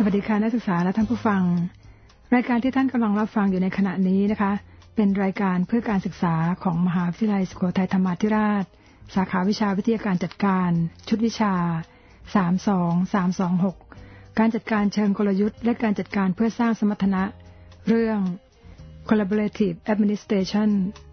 วัสดีค่ะนักศึกษาและท่านผู้ฟังรายการที่ท่านกำลังรับฟังอยู่ในขณะนี้นะคะเป็นรายการเพื่อการศึกษาของมหาวิทยาลัยสุโขทัยธรรมาธิราชสาขาวิชาวิทยาการจัดการชุดวิชา32326การจัดการเชิงกลยุทธ์และการจัดการเพื่อสร้างสมรรถนะเรื่อง Collaborative Administration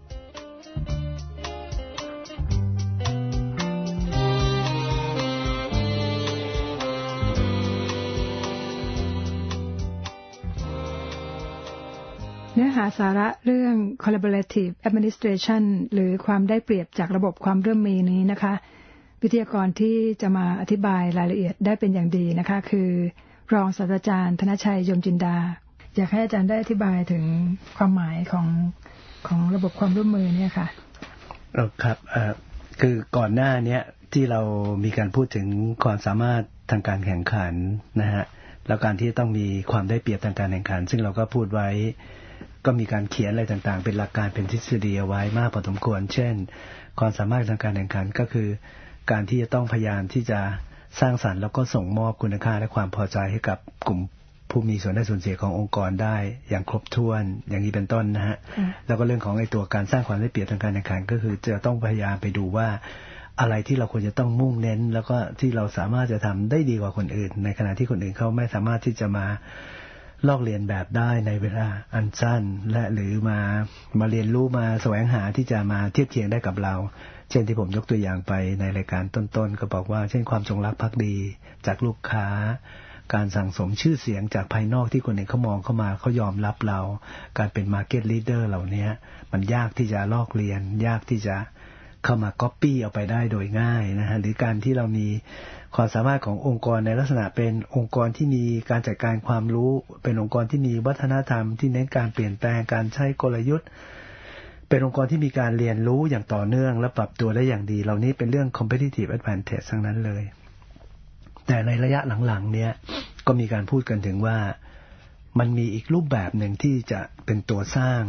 เนื้อหาสาระเรื่อง Collaborative Administration หรือความได้เปรียบจากระบบความร่วมมือนี้นะคะวิทยากรที่จะมาอธิบายรายละเอียดได้เป็นอย่างดีนะคะคือรองศาสตราจารย์ธนชัยยมจินดาอยากให้อาจารย์ได้อธิบายถึงความหมายของระบบความร่วมมือเนี่ยค่ะครับคือก่อนหน้านี้ที่เรามีการพูดถึงความสามารถทางการแข่งขันนะฮะแล้วการที่ต้องมีความได้เปรียบทางการแข่งขันซึ่งเราก็พูดไว้ก็มีการเขียนอะไรต่างๆเป็นหลักการเป็นทฤษฎีเอาไว้มากพอสมควรเช่นความสามารถทางการแข่งขันก็คือการที่จะต้องพยายามที่จะสร้างสรรค์แล้วก็ส่งมอบคุณค่าและความพอใจให้กับกลุ่มผู้มีส่วนได้ส่วนเสียขององค์กรได้อย่างครบถ้วนอย่างนี้เป็นต้นนะฮะแล้วก็เรื่องของไอ้ตัวการสร้างความได้เปรียบทางการแข่งขันก็คือจะต้องพยายามไปดูว่าอะไรที่เราควรจะต้องมุ่งเน้นแล้วก็ที่เราสามารถจะทำได้ดีกว่าคนอื่นในขณะที่คนอื่นเขาไม่สามารถที่จะมาลอกเลียนแบบได้ในเวลาอันสั้นและหรือมาเรียนรู้มาแสวงหาที่จะมาเทียบเคียงได้กับเราเช่นที่ผมยกตัวอย่างไปในรายการต้นๆก็บอกว่าเช่นความจงรักภักดีจากลูกค้าการสั่งสมชื่อเสียงจากภายนอกที่คนอื่นเขามองเข้ามาเขายอมรับเราการเป็น market leader เหล่านี้มันยากที่จะลอกเลียนยากที่จะเข้ามาก๊อปปี้เอาไปได้โดยง่ายนะฮะหรือการที่เรามีความสามารถขององค์กรในลักษณะเป็นองค์กรที่มีการจัดการความรู้เป็นองค์กรที่มีวัฒนธรรมที่เน้นการเปลี่ยนแปลงการใช้กลยุทธ์เป็นองค์กรที่มีการเรียนรู้อย่างต่อเนื่องและปรับตัวได้อย่างดีเหล่านี้เป็นเรื่อง competitive advantage ทั้งนั้นเลยแต่ในระยะหลังๆเนี้ยก็มีการพูดกันถึงว่ามันมีอีกรูปแบบหนึ่งที่จะเป็นตัวสร้าง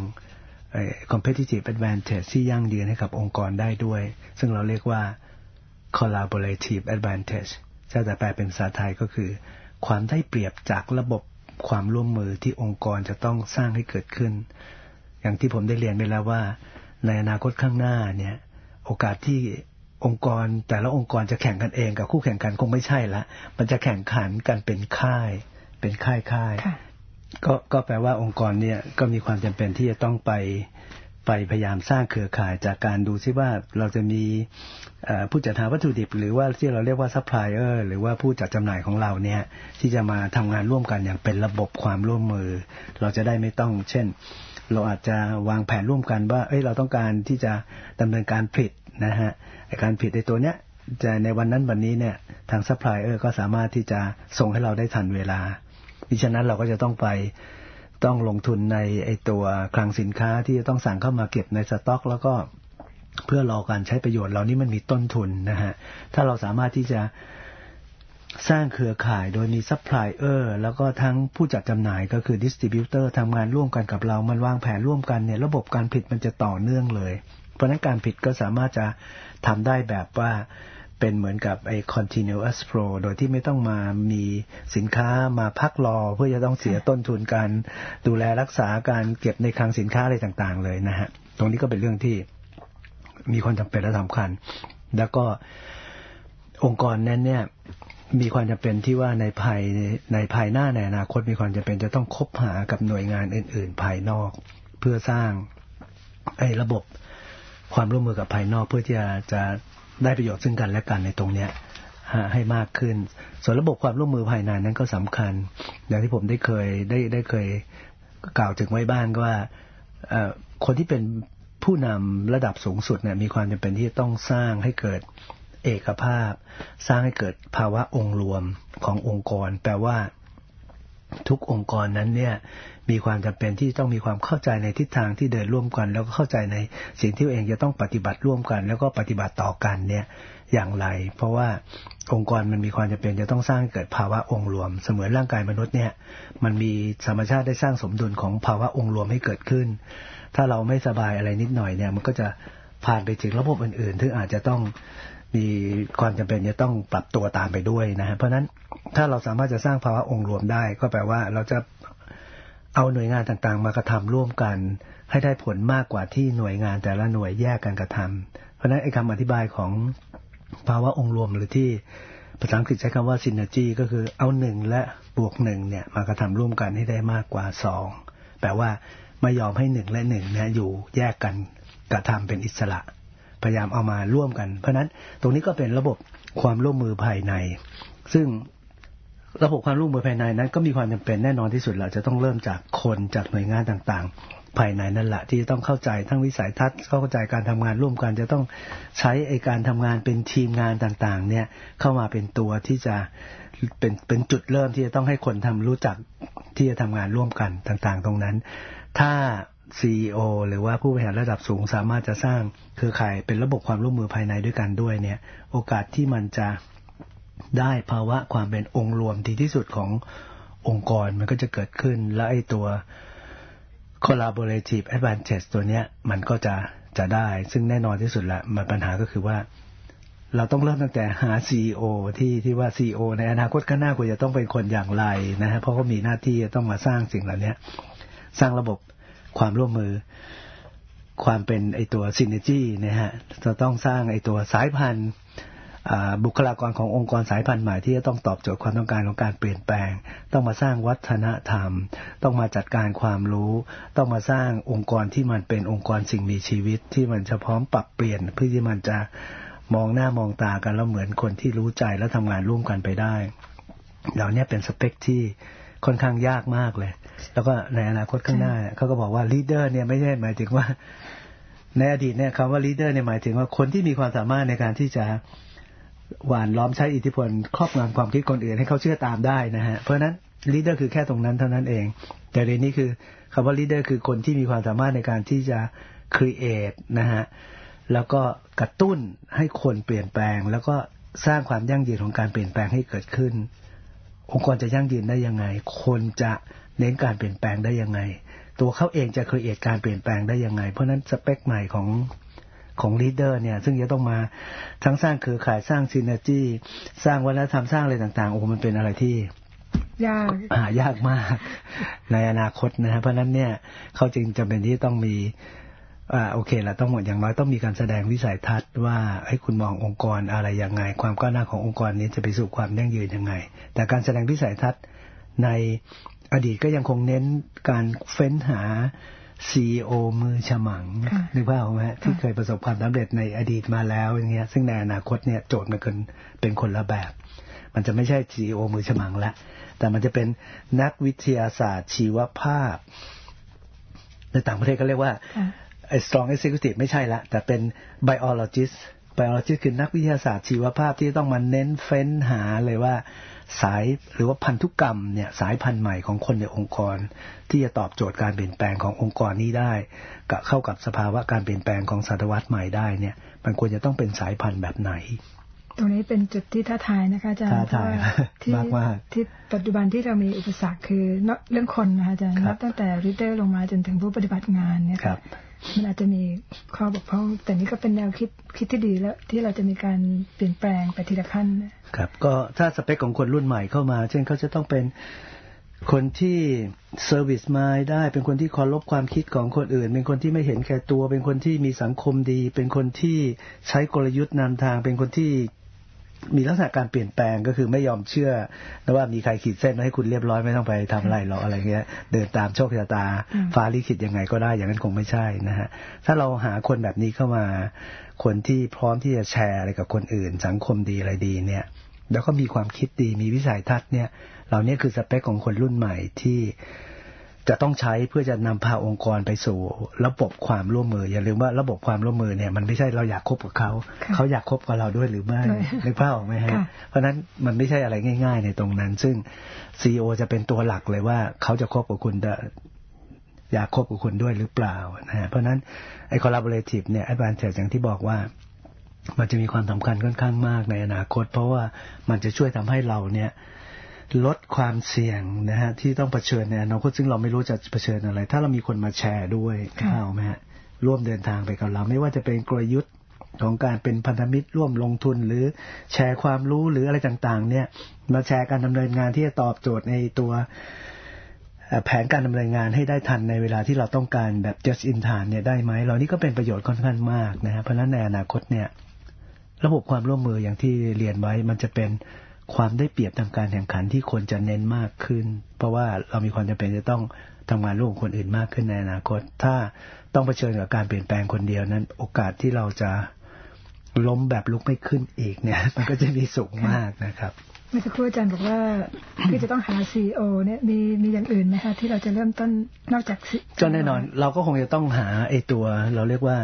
competitive advantage ที่ยั่งยืนให้กับองค์กรได้ด้วยซึ่งเราเรียกว่า collaborative advantage ถ้าจะแปลเป็นภาษาไทยก็คือความได้เปรียบจากระบบความร่วมมือที่องค์กรจะต้องสร้างให้เกิดขึ้นอย่างที่ผมได้เรียนไปแล้วว่าในอนาคตข้างหน้าเนี่ยโอกาสที่องค์กรแต่ละองค์กรจะแข่งกันเองกับคู่แข่งขันคงไม่ใช่ละมันจะแข่งขันกันเป็นค่ายก็แปลว่าองค์กรเนี่ยก็มีความจำเป็นที่จะต้องไปพยายามสร้างเครือข่ายจากการดูซิว่าเราจะมีผู้จัดหาวัตถุดิบหรือว่าที่เราเรียกว่าซัพพลายเออร์หรือว่าผู้จัดจำหน่ายของเราเนี่ยที่จะมาทำงานร่วมกันอย่างเป็นระบบความร่วมมือเราจะได้ไม่ต้องเช่นเราอาจจะวางแผนร่วมกันว่าเราต้องการที่จะดำเนินการผลิตนะฮะการผลิตในตัวเนี้ยจะในวันนั้นวันนี้เนี่ยทางซัพพลายเออร์ก็สามารถที่จะส่งให้เราได้ทันเวลาดิฉะนั้นเราก็จะต้องลงทุนในไอ้ตัวคลังสินค้าที่จะต้องสั่งเข้ามาเก็บในสต็อกแล้วก็เพื่อรอการใช้ประโยชน์เหล่านี้มันมีต้นทุนนะฮะถ้าเราสามารถที่จะสร้างเครือข่ายโดยมีซัพพลายเออร์แล้วก็ทั้งผู้จัดจำหน่ายก็คือดิสทริบิวเตอร์ทำงานร่วมกันกับเรามันวางแผนร่วมกันเนี่ยระบบการผลิตมันจะต่อเนื่องเลยเพราะฉะนั้นการผลิตก็สามารถจะทำได้แบบว่าเป็นเหมือนกับไอ้ continuous flow โดยที่ไม่ต้องมามีสินค้ามาพักรอเพื่อจะต้องเสียต้นทุนการดูแลรักษาการเก็บในคลังสินค้าอะไรต่างๆเลยนะฮะตรงนี้ก็เป็นเรื่องที่มีความจำเป็นและสำคัญแล้วก็องค์กรนั้นเนี่ยมีความจำเป็นที่ว่าในภายหน้าในอนาคตมีความจำเป็นจะต้องคบหากับหน่วยงานอื่นๆภายนอกเพื่อสร้างไอ้ระบบความร่วมมือกับภายนอกเพื่อที่จะได้ประโยชน์ซึ่งกันและกันในตรงเนี้ยให้มากขึ้นส่วนระบบความร่วมมือภายในนั้นก็สำคัญอย่างที่ผมได้เคยกล่าวถึงไว้บ้างก็ว่าคนที่เป็นผู้นำระดับสูงสุดเนี่ยมีความจำเป็นที่จะต้องสร้างให้เกิดเอกภาพสร้างให้เกิดภาวะองค์รวมขององค์กรแปลว่าทุกองค์กรนั้นเนี่ยมีความจำเป็นที่ต้องมีความเข้าใจในทิศทางที่เดินร่วมกันแล้วก็เข้าใจในสิ่งที่ตัวเองจะต้องปฏิบัติร่วมกันแล้วก็ปฏิบัติต่อกันเนี่ยอย่างไรเพราะว่าองค์กรมันมีความจำเป็นจะต้องสร้างให้เกิดภาวะองค์รวมเสมือนร่างกายมนุษย์เนี่ยมันมีธรรมชาติได้สร้างสมดุลของภาวะองค์รวมให้เกิดขึ้นถ้าเราไม่สบายอะไรนิดหน่อยเนี่ยมันก็จะผ่านไปถึงระบบอื่นๆที่อาจจะต้องมีความจำเป็นจะต้องปรับตัวตามไปด้วยนะฮะเพราะฉะนั้นถ้าเราสามารถจะสร้างภาวะองค์รวมได้ก็แปลว่าเราจะเอาหน่วยงานต่างๆมากระทำร่วมกันให้ได้ผลมากกว่าที่หน่วยงานแต่ละหน่วยแยกกันกระทำเพราะฉะนั้นไอ้คำอธิบายของภาวะองค์รวมหรือที่ภาษาอังกฤษใช้คำว่า synergy ก็คือเอา1และบวก1เนี่ยมากระทำร่วมกันให้ได้มากกว่า2แปลว่าไม่ยอมให้1และ1เนี่ยอยู่แยกกันกระทำเป็นอิสระพยายามเอามาร่วมกันเพราะนั้นตรงนี้ก็เป็นระบบความร่วมมือภายในซึ่งระบบความร่วมมือภายในนั้นก็มีความจำเป็นแน่นอนที่สุดเราจะต้องเริ่มจากคนจากหน่วยงานต่างๆภายในนั่นแหละที่จะต้องเข้าใจทั้งวิสัยทัศน์เข้าใจการทำงานร่วมกันจะต้องใช้ไอ้การทำงานเป็นทีมงานต่างๆเนี่ยเข้ามาเป็นตัวที่จะเป็นจุดเริ่มที่จะต้องให้คนรู้จักที่จะทำงานร่วมกันต่างๆตรงนั้นถ้าCEO หรือว่าผู้บริหารระดับสูงสามารถจะสร้างเครือข่ายเป็นระบบความร่วมมือภายในด้วยกันด้วยเนี่ยโอกาสที่มันจะได้ภาวะความเป็นองค์รวมที่สุดขององค์กรมันก็จะเกิดขึ้นและไอ้ตัว collaborative advantage ตัวเนี้ยมันก็จะได้ซึ่งแน่นอนที่สุดละมันปัญหาก็คือว่าเราต้องเริ่มตั้งแต่หา CEO ที่ว่า CEO ในอนาคตข้างหน้าควรจะต้องเป็นคนอย่างไรนะฮะเพราะเขามีหน้าที่จะต้องมาสร้างสิ่งเหล่านี้สร้างระบบความร่วมมือความเป็นไอตัว synergy นะฮะจะต้องสร้างไอตัวสายพันธุ์บุคลากรขององค์กรสายพันธุ์ใหม่ที่จะต้องตอบโจทย์ความต้องการของการเปลี่ยนแปลงต้องมาสร้างวัฒนธรรมต้องมาจัดการความรู้ต้องมาสร้างองค์กรที่มันเป็นองค์กรสิ่งมีชีวิตที่มันจะพร้อมปรับเปลี่ยนเพื่อที่มันจะมองหน้ามองตากันแล้วเหมือนคนที่รู้ใจและทำงานร่วมกันไปได้เหล่านี้เป็นสเปคที่ค่อนข้างยากมากเลยแล้วก็ในอนาคตข้างหน้าเขาก็บอกว่าลีดเดอร์เนี่ยไม่ใช่หมายถึงว่าในอดีตเนี่ยคำว่าลีดเดอร์เนี่ยหมายถึงว่าคนที่มีความสามารถในการที่จะหว่านล้อมใช้อิทธิพลครอบงำความคิดคนอื่นให้เขาเชื่อตามได้นะฮะเพราะฉะนั้นลีดเดอร์คือแค่ตรงนั้นเท่านั้นเองแต่ในนี้คือคำว่าลีดเดอร์คือคนที่มีความสามารถในการที่จะ create นะฮะแล้วก็กระตุ้นให้คนเปลี่ยนแปลงแล้วก็สร้างความยั่งยืนของการเปลี่ยนแปลงให้เกิดขึ้นองค์กรจะยั่งยืนได้ยังไงคนจะเน้นการเปลี่ยนแปลงได้ยังไงตัวเขาเองจะcreateการเปลี่ยนแปลงได้ยังไงเพราะนั้นสเปคใหม่ของลีดเดอร์เนี่ยซึ่งจะต้องมาทั้งสร้างเครือข่ายสร้างซินเนอร์จี้สร้างวัฒนธรรมสร้างอะไรต่างๆโอ้มันเป็นอะไรที่ยากมากในอนาคตนะฮะเพราะนั้นเนี่ยเขาจึงจำเป็นที่ต้องมีโอเคละต้องหมดอย่างน้อยต้องมีการแสดงวิสัยทัศน์ว่าให้คุณมององค์กรอะไรยังไงความก้าวหน้าขององค์กรนี้จะไปสู่ความยั่งยืนยังไงแต่การแสดงวิสัยทัศน์ในอดีตก็ยังคงเน้นการเฟ้นหาCEO มือฉมังนึกภาพออกไหมที่เคยประสบความสำเร็จในอดีตมาแล้วอย่างเงี้ยซึ่งในอนาคตเนี่ยโจทย์มันเป็นคนละแบบมันจะไม่ใช่ CEO มือฉมังละแต่มันจะเป็นนักวิทยาศาสตร์ชีวภาพในต่างประเทศก็เรียกว่าstrong executive ไม่ใช่ละแต่เป็น biologist คือนักวิทยาศาสตร์ชีวภาพที่ต้องมาเน้นเฟ้นหาเลยว่าสายหรือว่าพันธุกรรมเนี่ยสายพันธุ์ใหม่ของคนในองค์กรที่จะตอบโจทย์การเปลี่ยนแปลงขององค์กรนี้ได้กับเข้ากับสภาวะการเปลี่ยนแปลงของศตวรรษใหม่ได้เนี่ยมันควรจะต้องเป็นสายพันธุ์แบบไหนตรงนี้เป็นจุดที่ท้าทายนะคะอาจารย์ท้าทายมากที่ปัจจุบันที่เรามีอุปสรรคคือเรื่องคนนะคะอาจารย์นับตั้งแต่ลีดเดอร์ลงมาจนถึงผู้ปฏิบัติงานเนี่ยครับมันอาจจะมีข้อบกพร่องแต่นี่ก็เป็นแนวคิดที่ดีแล้วที่เราจะมีการเปลี่ยนแปลงไปทีละขั้นครับก็ถ้าสเปคของคนรุ่นใหม่เข้ามาเช่นเขาจะต้องเป็นคนที่เซอร์วิสมายได้เป็นคนที่เคารพความคิดของคนอื่นเป็นคนที่ไม่เห็นแก่ตัวเป็นคนที่มีสังคมดีเป็นคนที่ใช้กลยุทธ์นำทางเป็นคนที่มีลักษณะการเปลี่ยนแปลงก็คือไม่ยอมเชื่อนะว่ามีใครขีดเส้นให้คุณเรียบร้อยไม่ต้องไปทำอะไรหรอกอะไรเงี้ยเดินตามโชคชะตาฟ้าลิขิตยังไงก็ได้อย่างนั้นคงไม่ใช่นะฮะถ้าเราหาคนแบบนี้เข้ามาคนที่พร้อมที่จะแชร์อะไรกับคนอื่นสังคมดีอะไรดีเนี่ยแล้วก็มีความคิดดีมีวิสัยทัศน์เนี่ยเหล่านี้คือสเปคของคนรุ่นใหม่ที่จะต้องใช้เพื่อจะนำพาองค์กรไปสู่ระบบความร่วมมืออย่าลืมว่าระบบความร่วมมือเนี่ยมันไม่ใช่เราอยากคบกับเขาอยากคบกับเราด้วยหรือไม่นึกภาพออกไหมฮะเพราะนั้นมันไม่ใช่อะไรง่ายๆในตรงนั้นซึ่ง CEO จะเป็นตัวหลักเลยว่าเขาจะคบกับคุณอยากคบกับคุณด้วยหรือเปล่านะฮะเพราะนั้นไอ้ collaborative เนี่ย advantage อย่างที่บอกว่ามันจะมีความสำคัญค่อนข้างมากในอนาคตเพราะว่ามันจะช่วยทำให้เราเนี่ยลดความเสี่ยงนะฮะที่ต้องเผชิญในอนาคตซึ่งเราไม่รู้จะเผชิญอะไรถ้าเรามีคนมาแชร์ด้วยเข้าไหมฮะร่วมเดินทางไปกับเราไม่ว่าจะเป็นกลยุทธ์ของการเป็นพันธมิตรร่วมลงทุนหรือแชร์ความรู้หรืออะไรต่างๆเนี่ยมาแชร์การดำเนินงานที่จะตอบโจทย์ในตัวแผนการดำเนินงานให้ได้ทันในเวลาที่เราต้องการแบบ just in time เนี่ยได้ไหมเรานี่ก็เป็นประโยชน์ค่อนข้างมากนะฮะเพราะฉะนั้นในอนาคตเนี่ยระบบความร่วมมืออย่างที่เรียนไว้มันจะเป็นความได้เปรียบทางการแข่งขันที่คนจะเน้นมากขึ้นเพราะว่าเรามีความจำเป็นจะต้องทำงานร่วมกับคนอื่นมากขึ้นในอนาคตถ้าต้องเผชิญกับการเปลี่ยนแปลงคนเดียวนั้นโอกาสที่เราจะล้มแบบลุกไม่ขึ้นอีกเนี่ยมันก็จะมีสูงมากนะครับเมื่อสักครู่อาจารย์บอกว่าคือจะต้องหา CEO เนี่ยมีอย่างอื่นไหมคะที่เราจะเริ่มต้นนอกจากก็แน่นอนเราก็คงจะต้องหาไอ้ตัวเราเรียกว่า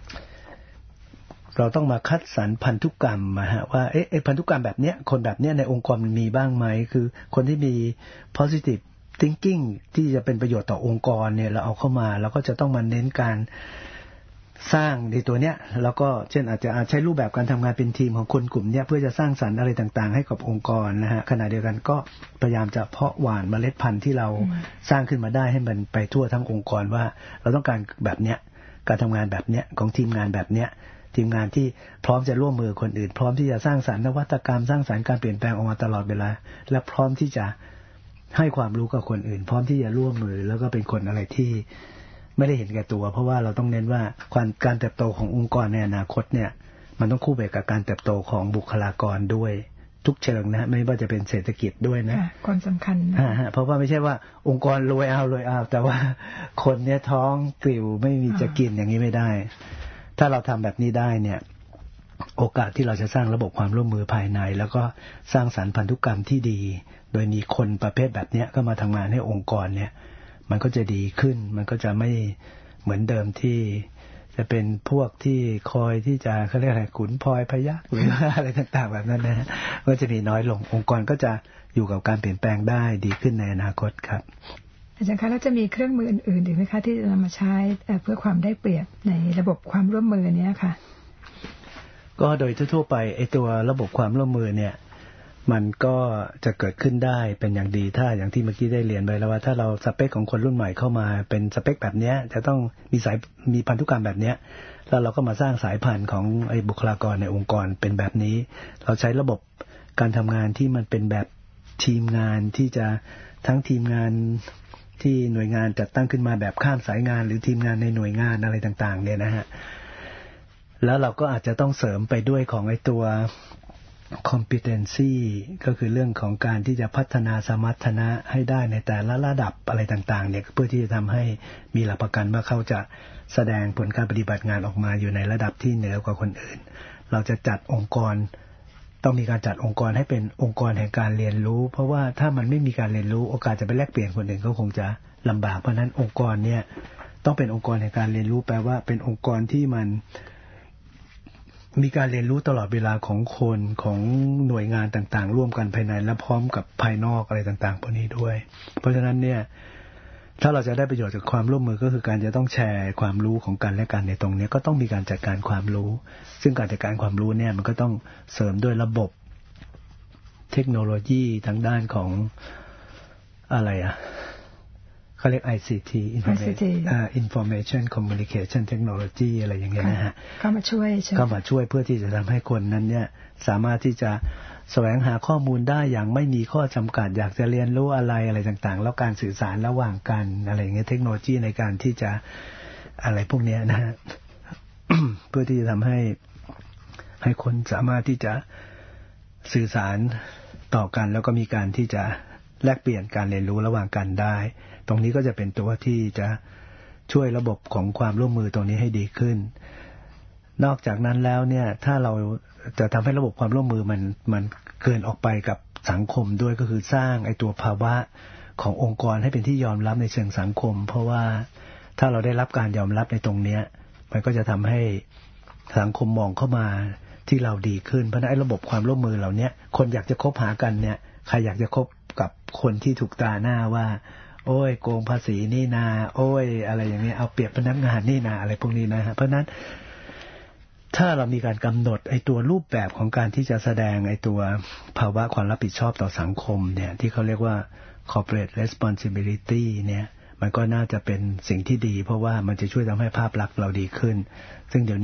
เราต้องมาคัดสรรพันธุกรรมมาฮะว่าไอ้พันธุกรรมแบบเนี้ยคนแบบเนี้ยในองค์กรมันมีบ้างไหมคือคนที่มี positive thinking ที่จะเป็นประโยชน์ต่อองค์กรเนี่ยเราเอาเข้ามาแล้วก็จะต้องมาเน้นการสร้างในตัวเนี้ยแล้วก็เช่นอาจจะใช้รูปแบบการทำงานเป็นทีมของคนกลุ่มเนี้ยเพื่อจะสร้างสรรค์อะไรต่างๆให้กับองค์กรนะฮะขณะเดียวกันก็พยายามจะเพาะหว่านเมล็ดพันธุ์ที่เราสร้างขึ้นมาได้ให้มันไปทั่วทั้งองค์กรว่าเราต้องการแบบเนี้ยการทำงานแบบเนี้ยของทีมงานแบบเนี้ยทีมงานที่พร้อมจะร่วมมือคนอื่นพร้อมที่จะสร้างสรรค์นวัตกรรมสร้างสรรค์การเปลี่ยนแปลงออกมาตลอดเวลาและพร้อมที่จะให้ความรู้กับคนอื่นพร้อมที่จะร่วมมือแล้วก็เป็นคนอะไรที่ไม่ได้เห็นแก่ตัวเพราะว่าเราต้องเน้นว่าการเติบโตขององค์กรในอนาคตเนี่ยมันต้องคู่ไปกับการเติบโตของบุคลากรด้วยทุกเชิงนะไม่ว่าจะเป็นเศรษฐกิจด้วยนะความสำคัญเพราะว่าไม่ใช่ว่าองค์กรรวยเอาแต่ว่าคนเนี่ยท้องกลิ่วไม่มีจะกินอย่างนี้ไม่ได้ถ้าเราทำแบบนี้ได้เนี่ยโอกาสที่เราจะสร้างระบบความร่วมมือภายในแล้วก็สร้างสรรค์พันธุกรรมที่ดีโดยมีคนประเภทแบบนี้ก็มาทำงานให้องค์กรเนี่ยมันก็จะดีขึ้นมันก็จะไม่เหมือนเดิมที่จะเป็นพวกที่คอยที่จะเขาเรียกอะไรขุนพลอยพยัคฆ์หรืออะไรต่างๆแบบนั้นนะฮะก็จะมีน้อยลงองค์กรก็จะอยู่กับการเปลี่ยนแปลงได้ดีขึ้นในอนาคตครับอาจารย์คะแล้วจะมีเครื่องมืออื่นๆอีกไหมคะที่จะนำมาใช้เพื่อความได้เปรียบในระบบความร่วมมือเนี้ยค่ะก็โดยทั่วไปไอ้ตัวระบบความร่วมมือเนี่ยมันก็จะเกิดขึ้นได้เป็นอย่างดีถ้าอย่างที่เมื่อกี้ได้เรียนไปแล้วว่าถ้าเราสเปคของคนรุ่นใหม่เข้ามาเป็นสเปคแบบนี้จะต้องมีพันธุกรรมแบบนี้แล้วเราก็มาสร้างสายพันธุ์ของไอ้บุคลากรในองค์กรเป็นแบบนี้เราใช้ระบบการทำงานที่มันเป็นแบบทีมงานที่จะทั้งทีมงานที่หน่วยงานจัดตั้งขึ้นมาแบบข้ามสายงานหรือทีมงานในหน่วยงานอะไรต่างๆเนี่ยนะฮะแล้วเราก็อาจจะต้องเสริมไปด้วยของไอ้ตัว competency ก็คือเรื่องของการที่จะพัฒนาสมรรถนะให้ได้ในแต่ละระดับอะไรต่างๆเนี่ยเพื่อที่จะทำให้มีหลักประกันว่าเขาจะแสดงผลการปฏิบัติงานออกมาอยู่ในระดับที่เหนือกว่าคนอื่นเราจะจัดองค์กรต้องมีการจัดองค์กรให้เป็นองค์กรแห่งการเรียนรู้เพราะว่าถ้ามันไม่มีการเรียนรู้โอกาสจะไปแลกเปลี่ยนคนอื่นก็คงจะลำบากเพราะฉะนั้นองค์กรเนี่ยต้องเป็นองค์กรแห่งการเรียนรู้แปลว่าเป็นองค์กรที่มันมีการเรียนรู้ตลอดเวลาของคนของหน่วยงานต่างๆร่วมกันภายในและพร้อมกับภายนอกอะไรต่างๆพวกนี้ด้วยเพราะฉะนั้นเนี่ยถ้าเราจะได้ประโยชน์จากความร่วมมือก็คือการจะต้องแชร์ความรู้ของกันและกันในตรงนี้ก็ต้องมีการจัดการความรู้ซึ่งการจัดการความรู้เนี่ยมันก็ต้องเสริมด้วยระบบเทคโนโลยีทางด้านของอะไรเขาเรียก ICT Information Communication Technology อะไรอย่างเงี้ยนะฮะเข้ามาช่วยเพื่อที่จะทำให้คนนั้นเนี่ยสามารถที่จะแสวงหาข้อมูลได้อย่างไม่มีข้อจำกัดอยากจะเรียนรู้อะไรต่างๆแล้วการสื่อสารระหว่างกันอะไรอย่างเงี้ยเทคโนโลยีในการที่จะอะไรพวกนี้นะฮะ เพื่อที่จะทำให้คนสามารถที่จะสื่อสารต่อกันแล้วก็มีการที่จะแลกเปลี่ยนการเรียนรู้ระหว่างกันได้ตรงนี้ก็จะเป็นตัวที่จะช่วยระบบของความร่วมมือตรงนี้ให้ดีขึ้นนอกจากนั้นแล้วเนี่ยถ้าเราจะทำให้ระบบความร่วมมือมันเกินออกไปกับสังคมด้วยก็คือสร้างไอ้ตัวภาวะขององค์กรให้เป็นที่ยอมรับในเชิงสังคมเพราะว่าถ้าเราได้รับการยอมรับในตรงเนี้ยมันก็จะทำให้สังคมมองเข้ามาที่เราดีขึ้นเพราะฉะนั้นไอ้ระบบความร่วมมือเหล่านี้คนอยากจะคบหากันเนี่ยใครอยากจะคบกับคนที่ถูกตาหน้าว่าโอ้ยโกงภาษีนี่นาโอ้ยอะไรอย่างนี้เอาเปรียบพนักงานนี่นาอะไรพวกนี้นะฮะเพราะนั้นถ้าเรามีการกำหนดไอ้ตัวรูปแบบของการที่จะแสดงไอ้ตัวภาวะความรับผิดชอบต่อสังคมเนี่ยที่เขาเรียกว่า corporate responsibility เนี่ยมันก็น่าจะเป็นสิ่งที่ดีเพราะว่ามันจะช่วยทำให้ภาพลักษณ์เราดีขึ้นซึ่งเดี๋ยวนี้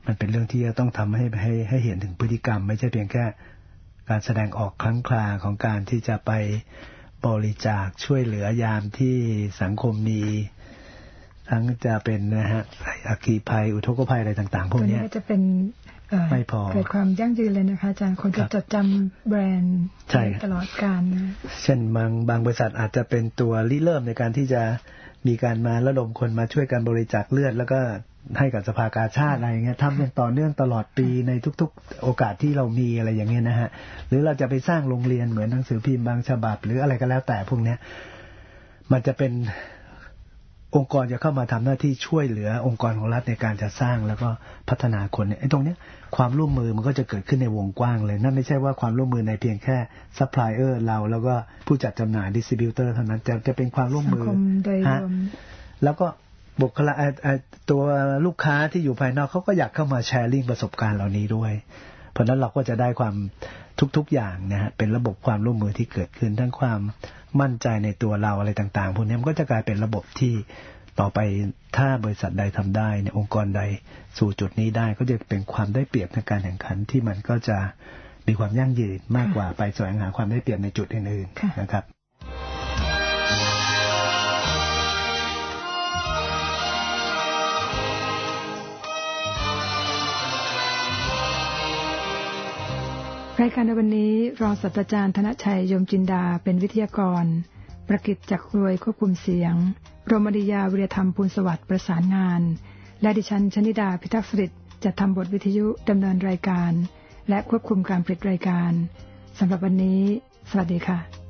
มันเป็นเรื่องที่จะต้องทำให้เห็นถึงพฤติกรรมไม่ใช่เพียงแค่การแสดงออกครั้งคราของการที่จะไปบริจาคช่วยเหลือยามที่สังคมมีทั้งจะเป็นนะฮะอัคคีภัยอุทกภัยอะไรต่างๆพวกนี้จะเป็นไม่พอเกิดความยั่งยืนเลยนะคะอาจารย์คนจะจดจำแบรนด์ตลอดกาลเช่นบางบริษัทอาจจะเป็นตัวริเริ่มในการที่จะมีการมาระดมคนมาช่วยกันบริจาคเลือดแล้วก็ให้กับสภากาชาติอะไรอย่างเงี้ยทำอย่างต่อเนื่องตลอดปีในทุกๆโอกาสที่เรามีอะไรอย่างเงี้ยนะฮะหรือเราจะไปสร้างโรงเรียนเหมือนหนังสือพิมพ์บางฉบับหรืออะไรก็แล้วแต่พวกเนี้ยมันจะเป็นองค์กรจะเข้ามาทำหน้าที่ช่วยเหลือองค์กรของรัฐในการจะสร้างแล้วก็พัฒนาคนเนี่ยไอ้ตรงเนี้ยความร่วมมือมันก็จะเกิดขึ้นในวงกว้างเลยนั่นไม่ใช่ว่าความร่วมมือในเพียงแค่ซัพพลายเออร์เราแล้วก็ผู้จัดจำหน่ายดิสทริบิวเตอร์เท่านั้นจะเป็นความร่วมมือฮะแล้วก็บุคลากรตัวลูกค้าที่อยู่ภายนอกเขาก็อยากเข้ามาแชร์ลิงก์ประสบการณ์เหล่านี้ด้วยเพราะนั้นเราก็จะได้ความทุกๆอย่างนะฮะเป็นระบบความร่วมมือที่เกิดขึ้นทั้งความมั่นใจในตัวเราอะไรต่างๆพวกนี้มันก็จะกลายเป็นระบบที่ต่อไปถ้าบริษัทใดทำได้เนี่ยองค์กรใดสู่จุดนี้ได้ก็จะเป็นความได้เปรียบในการแข่งขันที่มันก็จะมีความยั่งยืนมากกว่าไปแสวงหาความได้เปรียบในจุดอื่นๆนะครับรายการในวันนี้รองศาสตราจารย์ธนชัยยมจินดาเป็นวิทยากรประกิตจักรรวยควบคุมเสียงรมดิยาวิริยธรรมภูลสวัสดิ์ประสานงานและดิฉันชนิดาพิทักษ์สิริจะทำบทวิทยุดำเนินรายการและควบคุมการผลิตรายการสำหรับวันนี้สวัสดีค่ะ